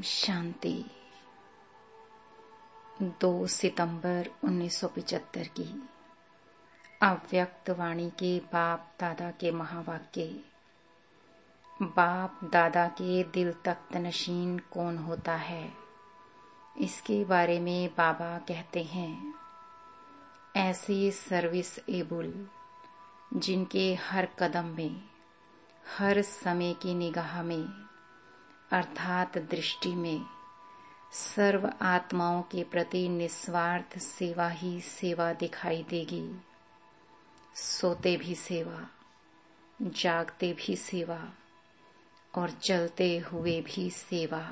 शांति। 2 सितंबर 1975 की अव्यक्त वाणी के बाप दादा के महावाक्य। बाप दादा के दिल तख्त नशीन कौन होता है, इसके बारे में बाबा कहते हैं, ऐसे सर्विस एबल जिनके हर कदम में, हर समय की निगाह में अर्थात दृष्टि में सर्व आत्माओं के प्रति निस्वार्थ सेवा ही सेवा दिखाई देगी। सोते भी सेवा, जागते भी सेवा और चलते हुए भी सेवा।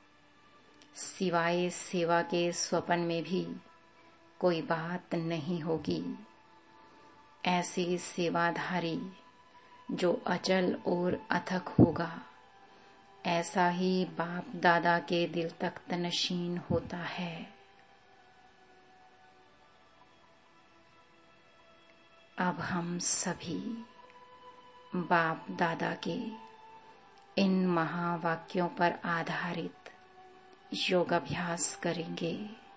सिवाय सेवा के स्वप्न में भी कोई बात नहीं होगी। ऐसी सेवाधारी जो अचल और अथक होगा, ऐसा ही बाप दादा के दिल तख्त नशीन होता है। अब हम सभी बाप दादा के इन महावाक्यों पर आधारित योगाभ्यास करेंगे।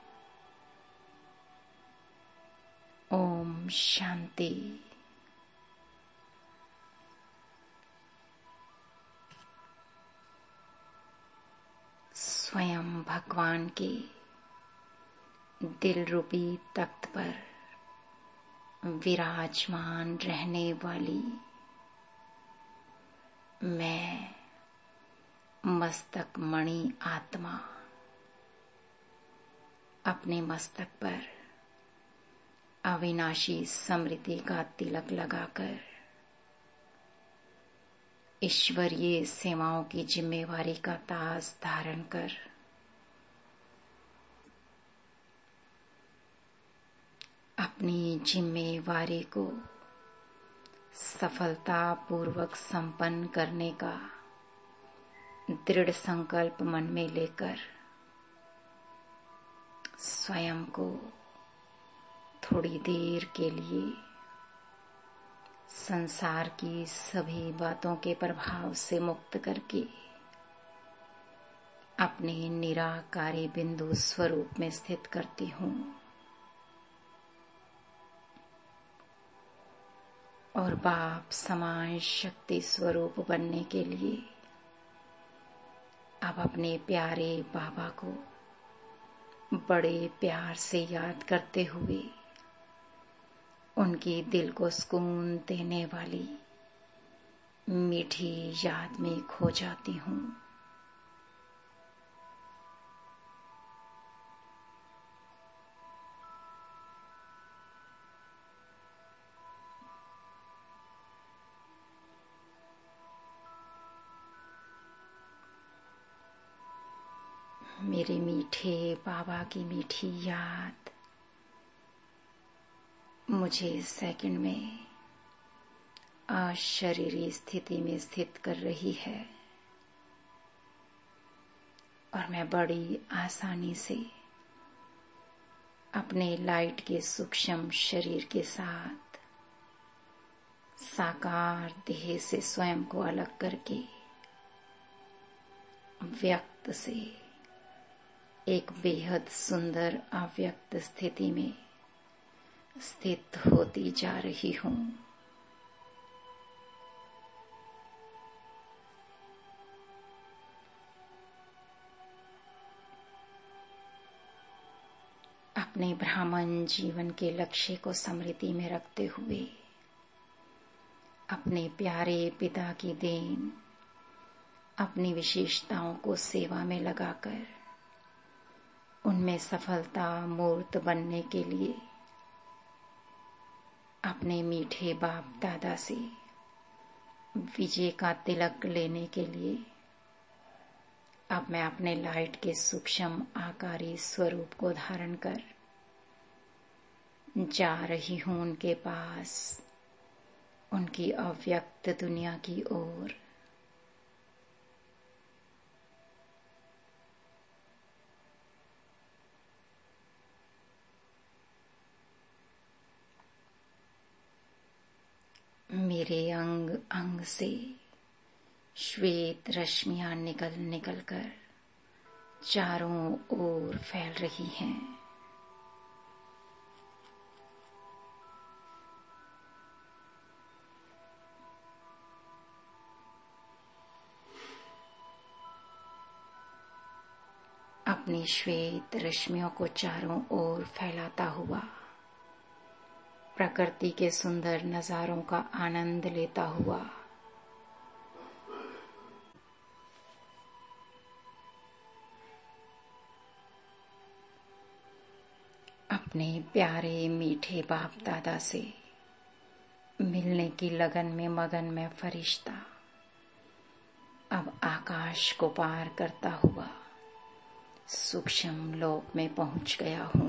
ओम शांति। स्वयं भगवान के दिल रूपी तख्त पर विराजमान रहने वाली मैं मस्तक मणि आत्मा अपने मस्तक पर अविनाशी स्मृति का तिलक लगाकर ईश्वरीय सेवाओं की जिम्मेवारी का ताज धारण कर अपनी जिम्मेवारी को सफलतापूर्वक संपन्न करने का दृढ़ संकल्प मन में लेकर स्वयं को थोड़ी देर के लिए संसार की सभी बातों के प्रभाव से मुक्त करके अपने निराकारी बिंदु स्वरूप में स्थित करती हूँ और बाप समान शक्ति स्वरूप बनने के लिए अब अपने प्यारे बाबा को बड़े प्यार से याद करते हुए उनकी दिल को सुकून देने वाली मीठी याद में खो जाती हूँ। मेरे मीठे बाबा की मीठी याद मुझे सेकंड में अशरीरी स्थिति में स्थित कर रही है और मैं बड़ी आसानी से अपने लाइट के सूक्ष्म शरीर के साथ साकार देह से स्वयं को अलग करके व्यक्त से एक बेहद सुंदर अव्यक्त स्थिति में स्थित होती जा रही हूँ। अपने ब्राह्मण जीवन के लक्ष्य को स्मृति में रखते हुए अपने प्यारे पिता की देन, अपनी विशेषताओं को सेवा में लगाकर उनमें सफलता मूर्त बनने के लिए अपने मीठे बाप दादा से विजय का तिलक लेने के लिए अब मैं अपने लाइट के सूक्ष्म आकारी स्वरूप को धारण कर जा रही हूँ उनके पास, उनकी अव्यक्त दुनिया की ओर। मेरे अंग अंग से श्वेत रश्मियां निकल निकल कर चारों ओर फैल रही हैं। अपनी श्वेत रश्मियों को चारों ओर फैलाता हुआ प्रकृति के सुंदर नजारों का आनंद लेता हुआ अपने प्यारे मीठे बाप दादा से मिलने की लगन में मगन में फरिश्ता अब आकाश को पार करता हुआ सूक्ष्म लोक में पहुंच गया हूं।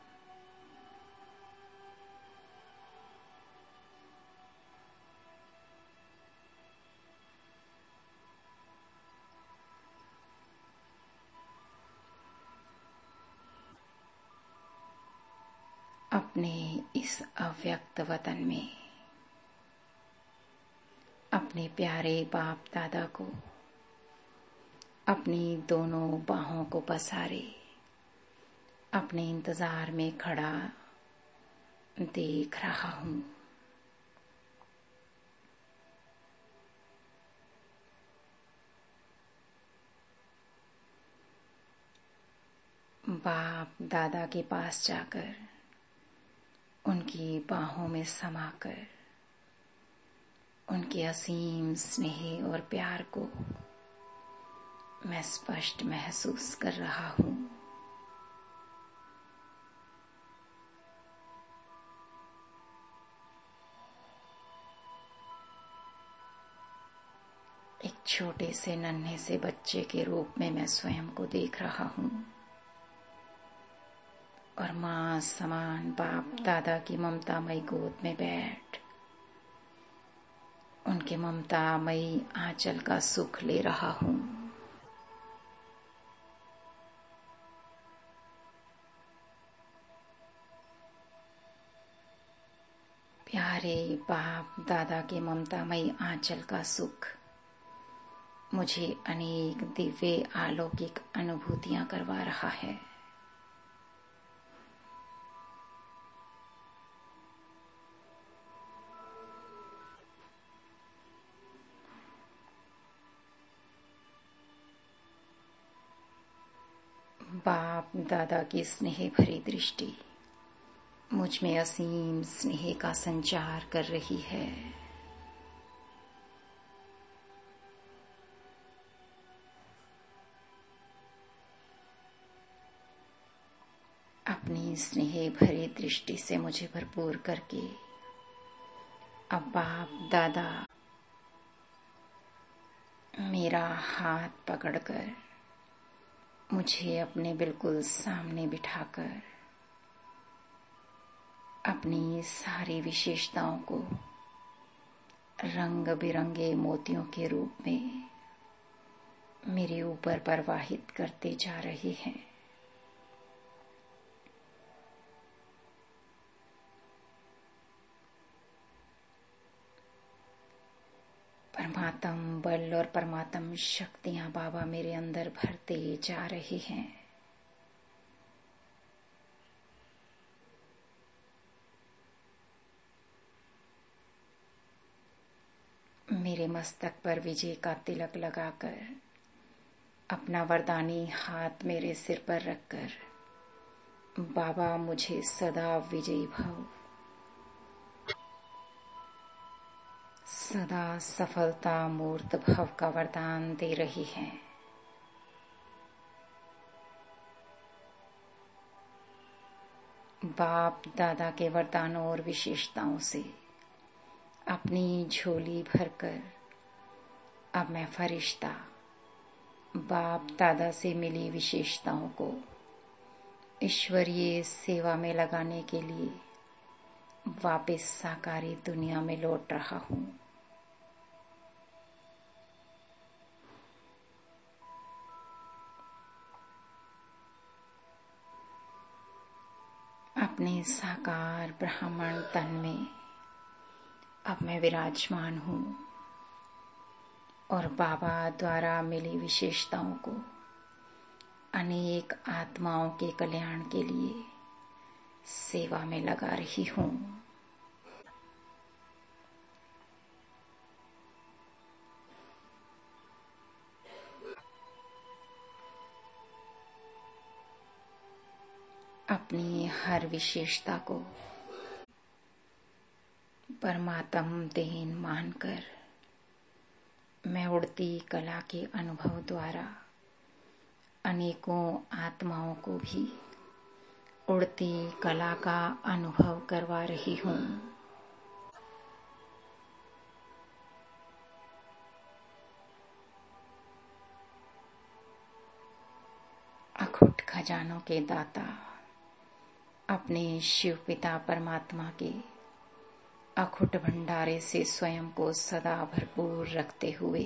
अपने इस अव्यक्त वतन में अपने प्यारे बाप दादा को अपनी दोनों बाहों को पसारे अपने इंतजार में खड़ा देख रहा हूं। बाप दादा के पास जाकर उनकी बाहों में समाकर उनके असीम स्नेह और प्यार को मैं स्पष्ट महसूस कर रहा हूं। एक छोटे से नन्हे से बच्चे के रूप में मैं स्वयं को देख रहा हूं और मां समान बाप दादा की ममतामयी गोद में बैठ उनके ममतामयी आंचल का सुख ले रहा हूं। प्यारे बाप दादा के ममतामयी आंचल का सुख मुझे अनेक दिव्य अलौकिक अनुभूतियां करवा रहा है। बाप दादा की स्नेह भरी दृष्टि मुझ में असीम स्नेह का संचार कर रही है। अपनी स्नेह भरी दृष्टि से मुझे भरपूर करके अब बाप दादा मेरा हाथ पकड़कर मुझे अपने बिल्कुल सामने बिठाकर अपनी सारी विशेषताओं को रंग बिरंगे मोतियों के रूप में मेरे ऊपर प्रवाहित करते जा रहे हैं। परमात्म बल और परमात्म शक्तियां बाबा मेरे अंदर भरते जा रहे हैं। मेरे मस्तक पर विजय का तिलक लगाकर अपना वरदानी हाथ मेरे सिर पर रखकर बाबा मुझे सदा विजयी भव, सदा सफलता मूर्त भव का वरदान दे रही है। बाप दादा के वरदानों और विशेषताओं से अपनी झोली भरकर अब मैं फरिश्ता बाप दादा से मिली विशेषताओं को ईश्वरीय सेवा में लगाने के लिए वापस साकारी दुनिया में लौट रहा हूं। अपने साकार ब्राह्मण तन में अब मैं विराजमान हूं और बाबा द्वारा मिली विशेषताओं को अनेक आत्माओं के कल्याण के लिए सेवा में लगा रही हूँ। अपनी हर विशेषता को परमात्म देन मानकर मैं उड़ती कला के अनुभव द्वारा अनेकों आत्माओं को भी उड़ती कला का अनुभव करवा रही हूँ। अखुट खजानों के दाता अपने शिव पिता परमात्मा के अखुट भंडारे से स्वयं को सदा भरपूर रखते हुए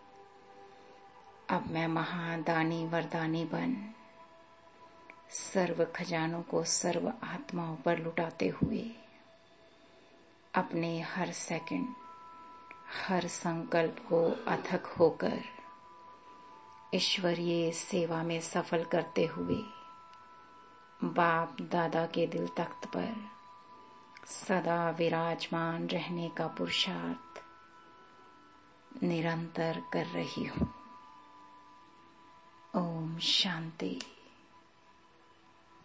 अब मैं महादानी वरदानी बन सर्व खजानों को सर्व आत्माओं पर लुटाते हुए अपने हर सेकंड हर संकल्प को अथक होकर ईश्वरीय सेवा में सफल करते हुए बाप दादा के दिल तख्त पर सदा विराजमान रहने का पुरुषार्थ निरंतर कर रही हूँ। ओम शांति।